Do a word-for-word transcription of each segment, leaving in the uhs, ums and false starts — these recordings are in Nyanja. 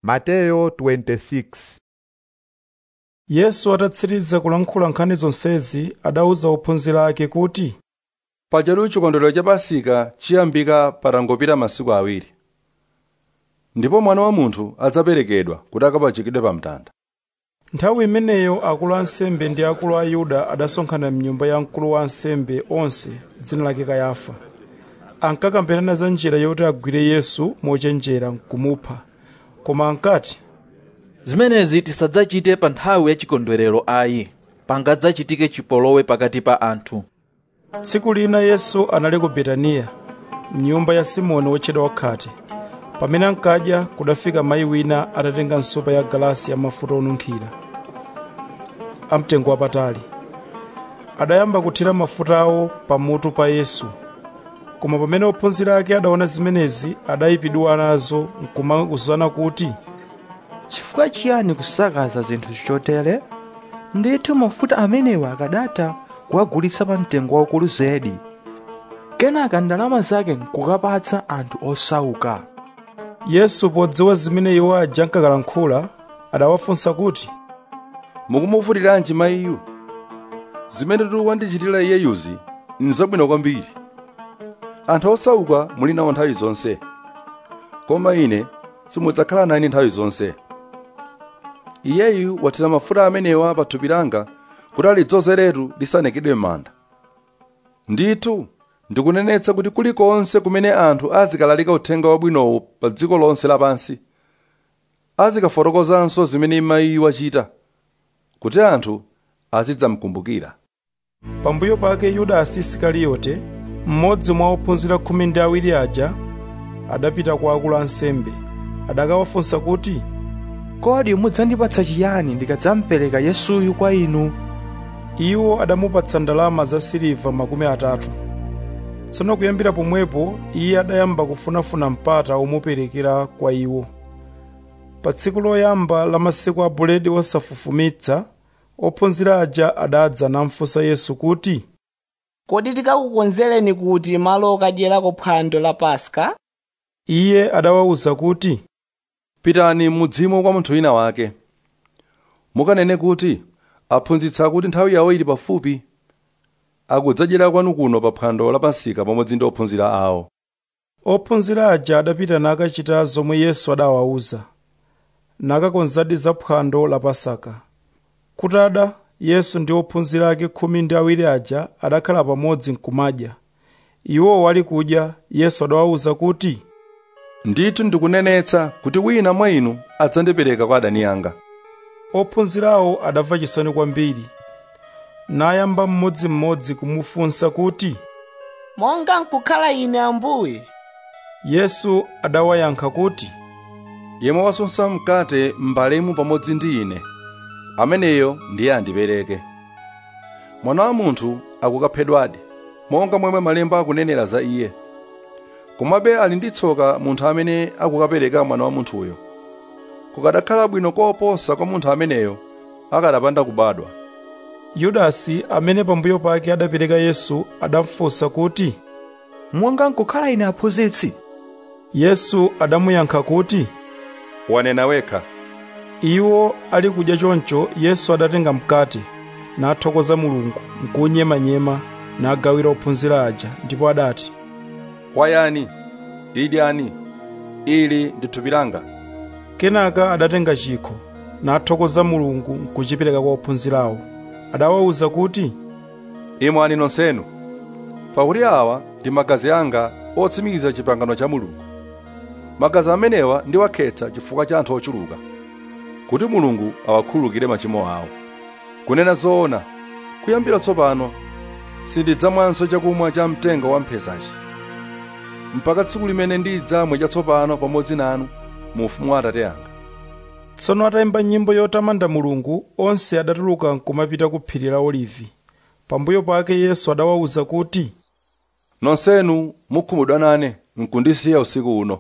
Mateyo twenty-six. Yesu atatsiriza kulankhula nkhani zonsezi adauza ophunzira ake kuti, pajatu chikondwerero cha Pasika chiyambika patangopita masiku awiri. Ndipo mwana wa munthu adzaperekedwa kuti akapachikidwe pa mtanda. Nthawi imeneyo akulu a ansembe ndi akulu a Yuda adasonkhana mnyumba ya mkulu wa ansembe onse, dzina lake Kayafa. Ankakambirana za njira yoti agwire Yesu mochenjera kumupha. Koma ankati, zimenezi tisadzachite pa nthawi ya chikondwerero ayi, pangadzachitike chipolowe pakati pa anthu. Tsiku lina Yesu anali ku Betaniya, mnyumba ya Simoni wotchedwa Wakhate. Pamene ankadya kudafika mayi wina atatenga nsopa ya galasi ya mafuta onunkhira amtengo wapatali. Adayamba kuthira mafuta awo pamutu pa Yesu. Koma pamene ophunzira ake adaona zimenezi adayipidwa nazo nkumakuzana kuti, chifukwa chiyani kusakaza zinthu chotere? Ndithu mafuta amenewa akadatha kuwagulitsa pa mtengo waukulu zedi, kenaka ndalama zake nkukapatsa anthu osauka. Yesu podziwa zimene iwo aja ankakalankhula adawafunsa kuti, mukumuvutiranji mayiyu? Zimene tu wandichitira iyeyuzi nzabwino kwambiri. Anthu osauka muli nawo nthawi zonse, koma ine simudzakhala nane nthawi zonse. Iyeyu wathira mafuta amenewa pa thupi langa kuti alidzozeretu lisanekedwe m'manda. Ndithu ndikunenetsa kuti kulikonse kumene anthu azikalalika uthenga wabwinowo pa dziko lonse lapansi, azikafotokozanso zimene mayiyu wachita, kuti anthu azidzamkumbukira. Pambuyo pake Yudasi Isikariyote, mmodzi mwa ophunzira khumi ndi awiri aja, adapita kwa akulu ansembe. Adakawafunsa kuti, kodi mudzandipatsa chiyani ndikadzampereka Yesuyu kwa inu? Iwo adamupatsa ndalama za siliva makumi atatu. Tsono kuyambira pomwepo iye adayamba kufunafuna mpata omuperekera kwa iwo. Pa tsiku loyamba la masiku a buledi wosafufumitsa, ophunzira aja adadza namfunsa Yesu kuti, kodi tikakukonzereni kuti malo okadyerako phwando la Paska? Iye adawawuza kuti, pitani mudzimo kwa munthu wina wake, mukanene kuti, aphunzitsa kuti nthawi yawo ili pafupi, akudzadyera kwanu kuno pa phwando la Pasika pamodzi ndi ophunzira awo. Ophunzira aja adapita nakachita zomwe Yesu adawawuza, nakakonzadi za phwando la Pasaka. Kutada, Yesu ndi ophunzira ake khumi ndi awiri aja adakhala pamodzi nkumadya. Iwo wali kudya, Yesu adawawuza kuti, ndithu ndikunenetsa kuti wina mwa inu adzandipereka kwa adani anga. Ophunzirawo adamva chisoni kwambiri, nayamba mmodzimmodzi kumufunsa kuti, monga nkukhala ine Ambuye? Yesu adawayankha kuti, yemwe wasunsa mkate m'mbalemu pamodzi ndi ine, ameneyo ndiye andipereke. Mwana wa munthu akukaphedwadi, monga momwe malemba akunenera za iye. Komabe ali ndi tsoka munthu amene akukapereka mwana wa munthuyo. Kukadakhala bwino koposa kwa munthu ameneyo akadapanda kubadwa. Yudasi, amene pambuyo pake adapereka Yesu, adamfunsa kuti, monga nkukhala ine Aphunzitsi? Yesu adamuyankha kuti, wanena wekha. Iwo ali kudya choncho, Yesu adatenga mkate, nathokoza Mulungu, nkunyemanyema, nagawira ophunzira aja, ndipo adati, kwayani, idyani, ili ndi thupi langa. Kenaka adatenga chikho, nathokoza Mulungu, nkuchipereka kwa ophunzirawo. Adawawuza kuti, imwani nonsenu, pakuti awa ndi magazi anga otsimikiza chipangano cha Mulungu. Magazi amenewa ndiwakhetsa chifukwa cha anthu ochuluka, kuti Mulungu awakhululukire machimo awo. Kunena zoona, kuyambira tsopano sindidzamwanso chakumwa cha mtengo wa mphesachi, mpaka tsiku limene ndidzamwe chatsopano pamodzi nanu mu ufumu wa Atate anga. Tsono atayimba nyimbo yotamanda Mulungu, onse adatuluka nkumapita ku phiri la Olivi. Pambuyo pake Yesu adawawuza kuti, nonsenu mukhumudwa nane nkundisiya usiku uno.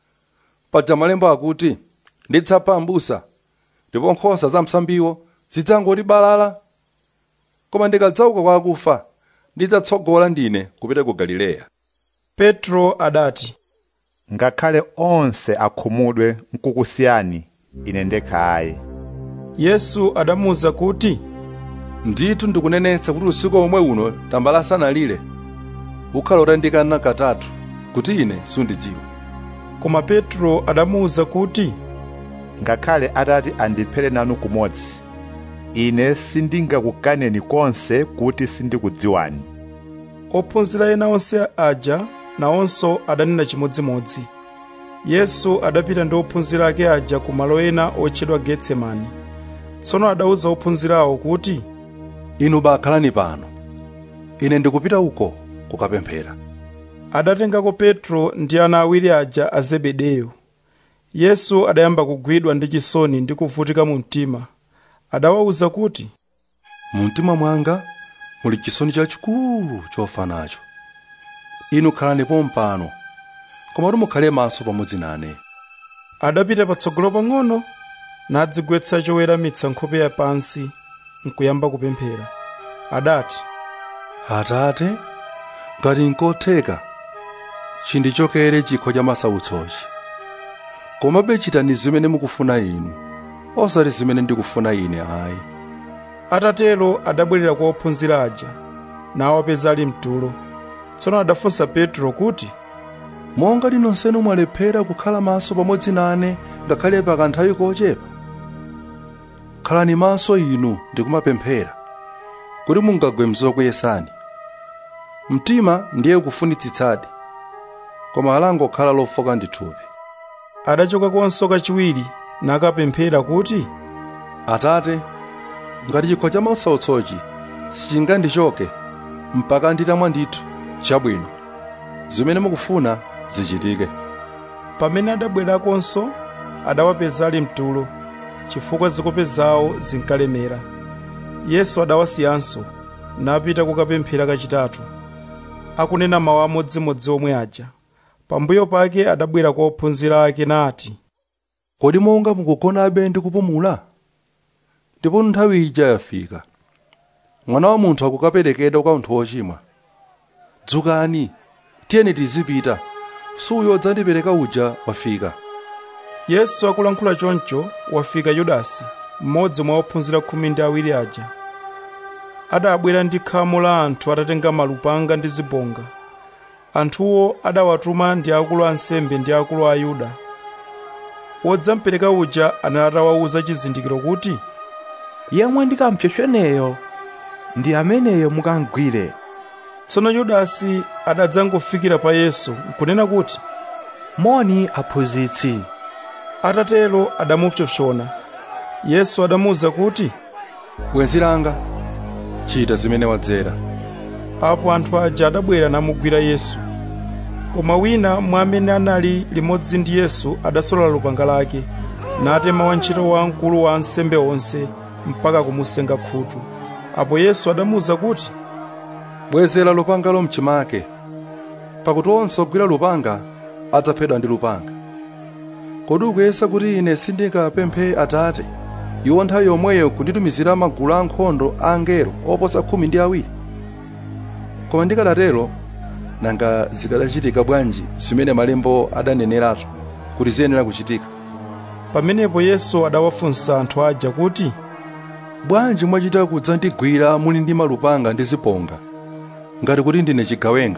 Paja malemba akuti, ndidzapha m'busa, ndipo nkhosa za msambiwo zidzangoti balala. Koma ndikadzauka kwa akufa, ndidzatsogola ndine kupita ku Galileya. Petro adati, ngakhale onse akhumudwe nkukusiyani, ine ndekha ayi. Yesu adamuwuza kuti, ndithu ndikunenetsa kuti usiku omwe uno tambala asanalire ukhala utandikana katatu kuti ine sundidziwa. Koma Petro adamuwuza kuti, ngakhale atati andiphere nanu kumodzi, ine sindingakukaneni konse kuti sindikudziwani. Ophunzira ena onse aja nawonso adanena chimodzimodzi. Yesu adapita ndi ophunzira ake aja ku malo ena otchedwa Getsemani. Tsono adawuza ophunzirawo kuti, inu bakhalani pano, ine ndikupita uko kukapemphera. Adatengako Petro ndi ana awiri aja a Zebedeyo. Yesu adayamba kugwidwa ndi chisoni ndi kuvutika mu mtima. Adawawuza kuti, mu mtima mwanga muli chisoni chachikulu chofa nacho. Inu khalani pompano, koma mukhale maso pamodzi nane. Adapita patsogolo pang'ono nadzigwetsa choweramitsa nkhope ya pansi nkuyamba kupemphera. Adati, Atate, ngati nkotheka chindichokere chikho cha masautsochi, komabe chitani zimene mukufuna inu, osati zimene ndikufuna ine ayi. Atatero adabwerera kwa ophunzira aja, nawapeza ali mtulo. Tsono adafunsa Petro kuti, monga nonsenu mwalephera kukhala maso pamodzi nane ngakhale pa kanthawi kochepa? Khalani maso inu ndikumapemphera, kuti mungagwe mzokuyesani. Mtima ndiye kufunitsitsadi, koma alangokhala lofoka ndi thupi. Adachoka konso kachiwiri nakapemphera kuti, Atate, ngati chikho cha masautsochi sichingandichoke mpaka nditamwa ndithu, chabwino, zimene mukufuna zichitike. Pamene adabwerakonso adawapeza ali mtulo, chifukwa zikope zawo zinkalemera. Yesu adawasiyanso napita kukapemphera kachitatu, akunena mawu amodzimodzi omwe aja. Pambuyo pake adabwera kwa ophunzira ake nati, kodi monga mukugonabe ndi kupumula? Ndipo nthawi ija yafika, Mwana wa Munthu akukaperekedwa kwa anthu ochimwa. Dzukani, tiyeni tizipita, suyo dzandipereka uja wafika. Yesu akulankhula choncho, wafika Yudasi, mmodzi mwa ophunzira khumi ndi awiri aja. Adabwera ndi khamu la anthu atatenga malupanga ndi zibonga. Anthuwo adawatuma ndi akulu ansembe ndi akulu a Ayuda. Wodzampereka uja anatawawuza chizindikiro kuti, yemwe ndikampsopsoneyo ndi ameneyo mukangwire. Tsono Yudasi adadzangofikira pa Yesu nkunena kuti, moni aphunzitsi. Atatero adamupsopsona. Yesu adamuwuza kuti, bwenzi langa, chita zimene wadzera. Apo anthu aja adabwera namugwira Yesu. Koma wina mwa amene anali limodzi ndi Yesu adasolola lupanga lake, natema wantchito wa mkulu wa ansembe onse mpaka kumusenga khutu. Apo Yesu adamuwuza kuti, bwezera lupangalo mchimake, pakuti onse ogwira lupanga adzaphedwa ndi lupanga. Kodi ukuyesa kuti ine sindingapemphe Atate, iwo nthawi yomweyo kunditumizira magulu ankhondo a angelo oposa khumi ndi awiri? Koma ndikadatero, nanga zikadachitika bwanji zimene malembo adaneneratu kuti ziyenera kuchitika? Pamenepo Yesu adawafunsa anthu aja kuti, bwanji mwachita kudzandigwira muli ndi malupanga ndi zibonga, ngati kuti ndine chigawenga?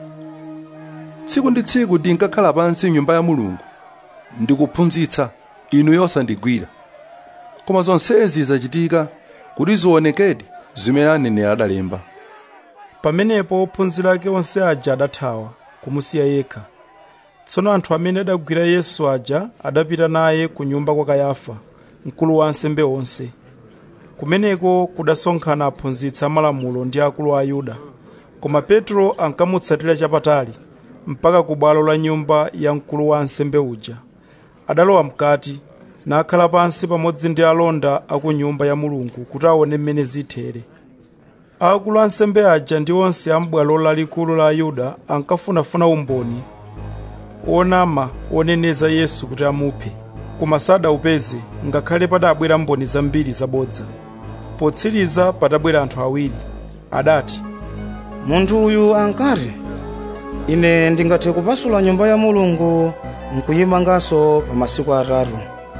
Tsiku ndi tsiku ndinkakhala pansi m'nyumba ya Mulungu ndikuphunzitsa, inu yosandigwira. Koma zonsezi zachitika kuti zionekedi zimene aneneri adalemba. Pamenepo ophunzira ake onse aja adathawa kumusiya yekha. Tsono anthu amene adagwira Yesu aja adapita naye ku nyumba kwa Kayafa, mkulu wa ansembe onse. Kumeneko kudasonkhana aphunzitsi amalamulo ndi akulu a Ayuda. Koma Petro ankamutsatira chapatali mpaka ku bwalo la nyumba ya mkulu wa ansembe uja. Adalowa mkati nakhala pansi pamodzi ndi alonda aku nyumba ya Mulungu kuti aone mmene zithere. Akulu ansembe aja ndi onse ambwalo lalikulu la Ayuda ankafunafuna umboni onama oneneza Yesu kuti amuphe, koma sadaupeze ngakhale padabwera mboni zambiri zabodza. Potsiriza padabwera anthu awiri. Adati, munthu uyu ankati, ine ndingathe kupasula nyumba ya Mulungu nkuyimanganso pa masiku atatu.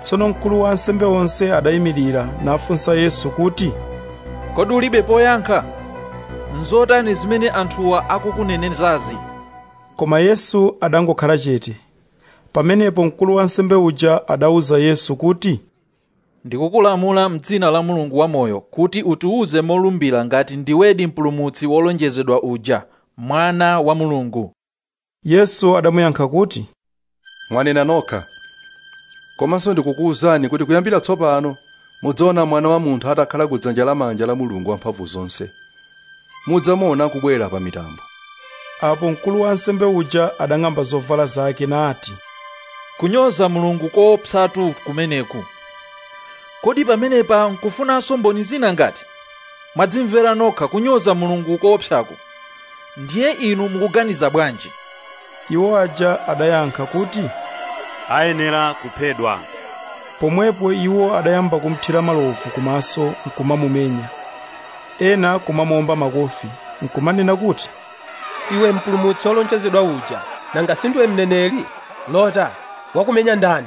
Tsono mkulu wa ansembe onse adayimirira nafunsa Yesu kuti, kodi ulibe poyankha? Nzotani zimene anthuwa akukunenezazi? Koma Yesu adangokhala chete. Pamenepo mkulu wa ansembe uja adawuza Yesu kuti, ndikukulamula m'dzina la Mulungu wamoyo kuti utiwuze molumbira ngati ndiwedi mpulumutsi wolonjezedwa uja, mwana wa Mulungu. Yesu adamuyankha kuti, mwanena nokha. Komanso ndikukuwuzani kuti kuyambira tsopano mudzaona Mwana wa Munthu atakhala kudzanja lamanja la Mulungu Wamphamvu Zonse. Mudzamuona kubwera pa mitambo. Apo mkulu wa ansembe uja adang'amba zovala zake nati, kunyoza Mulungu koopsatu kumeneku. Kodi pamenepa nkufunanso mboni zina ngati? Mwadzimvera nokha kunyoza Mulungu koopsaku. Ndiye inu mukuganiza bwanji? Iwo aja adayankha kuti, ayenera kuphedwa. Pomwepo iwo adayamba kumthira malovu kumaso nkumamumenya. Ena kumamomba makofi nkumanena kuti, iwe mpulumutsi wolonjezedwa uja, nanga sindiwe mneneri? Lota, wakumenya ndani?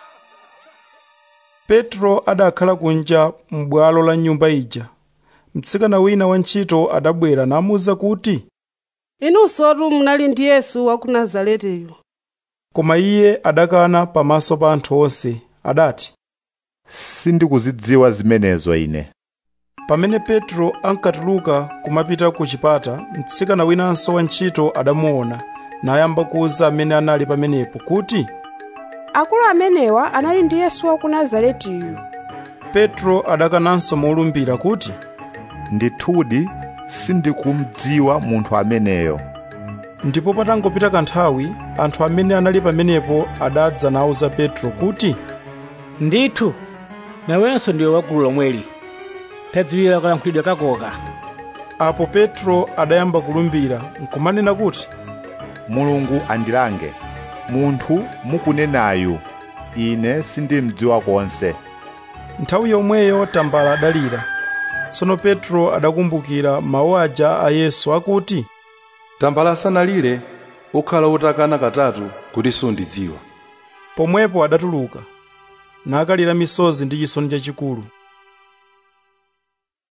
Petro adakhala kunja m'bwalo la nyumba ija. Mtsikana wina wantchito adabwera namuwuza kuti, inunsotu munali ndi Yesu wa ku Nazareteyo. Koma iye adakana pamaso pa anthu onse, adati, sindikuzidziwa zimenezo ine. Pamene Petro ankatuluka kumapita ku chipata, mtsikana winanso wantchito adamuona nayamba kuwuza amene anali pamenepo kuti, akulu amenewa anali ndi Yesu wa ku Nazareteyo. Petro adakananso molumbira kuti, ndithudi sindikumudziwa munthu ameneyo. Ndipo patangopita kanthawi, anthu amene anali pamenepo adadza nawuza Petro kuti, ndithu nawenso ndiwe wa gulu lomweli, tadziwira kayankhulidwe kakoka. Apo Petro adayamba kulumbira nkumanena kuti, Mulungu andilange, munthu mukunenayu ine sindimdziwa konse. Nthawi yomweyo tambala adalira. Tsono Petro adakumbukira mawu aja a Yesu akuti, tambala sanalire ukhala utakana katatu kuti sundidziwa. Pomwepo adatuluka nakalira misozi ndi chisoni chachikulu.